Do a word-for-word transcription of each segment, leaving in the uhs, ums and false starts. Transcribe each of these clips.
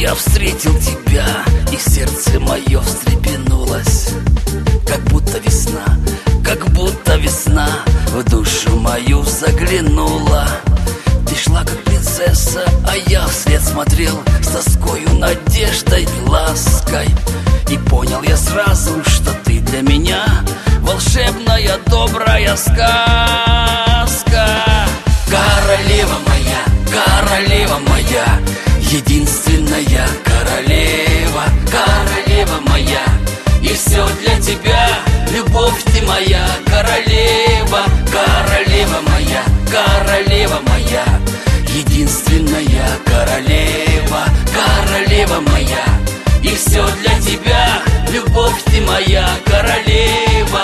я встретил тебя, и сердце мое встрепенулось. Как будто весна, как будто весна в душу мою заглянула. Ты шла как принцесса, а я вслед смотрел с тоскою, надеждой и лаской. И понял я сразу, что ты для меня волшебная, добрая сказка. Королева моя, королева моя, единственная королева, королева моя. И все для тебя, любовь ты моя, королева, королева моя, королева моя, единственная королева, королева моя. И все для тебя, любовь ты моя, королева.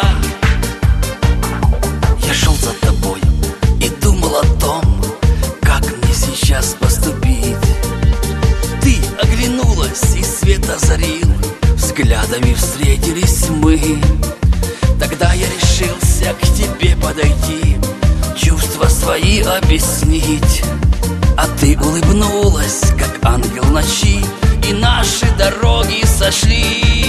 Я шел за тобой и думал о том, как мне сейчас поступить. Ты оглянулась, и свет озарил, взглядами встретились мы. Тогда я решился к тебе подойти, чувства свои объяснить. А ты улыбнулась, как ангел ночи, и наши дороги сошлись.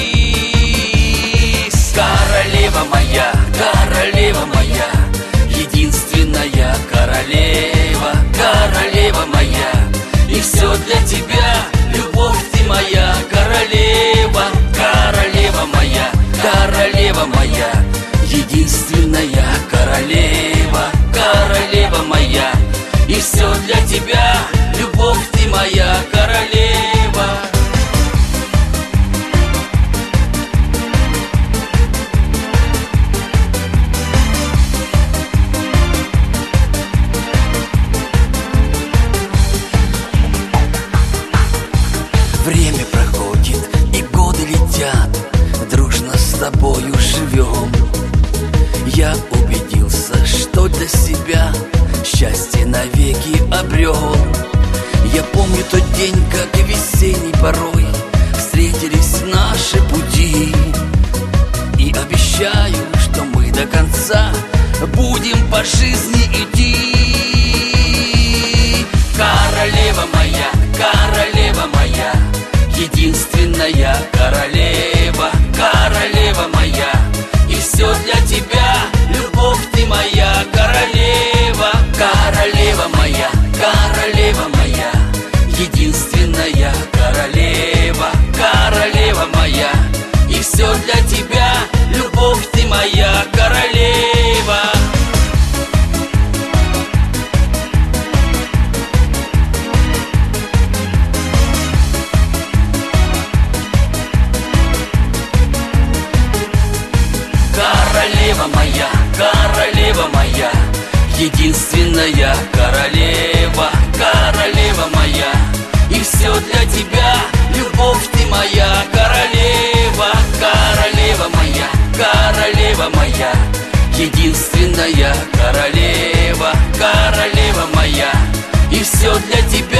Королева моя, королева моя, единственная королева, королева моя. И все для тебя, любовь ты моя, королева, королева моя, королева моя, единственная королева, королева моя. И все для тебя, любовь ты моя, королева. Время проходит, и годы летят, дружно с тобою живем. Я убедился, что для себя счастье навеки обрел. Я помню тот день, как и весенней порой встретились наши пути. И обещаю, что мы до конца будем по жизни идти. Королева моя, королева моя, единственная королева, королева моя. И все для тебя, любовь ты моя, королева, королева моя, королева моя, единственная королева, королева моя. И все для тебя, любовь ты моя, королева. Королева моя, королева моя, единственная королева, королева моя. И все для тебя, любовь ты моя, королева, королева моя, королева моя, единственная королева, королева моя. И все для тебя.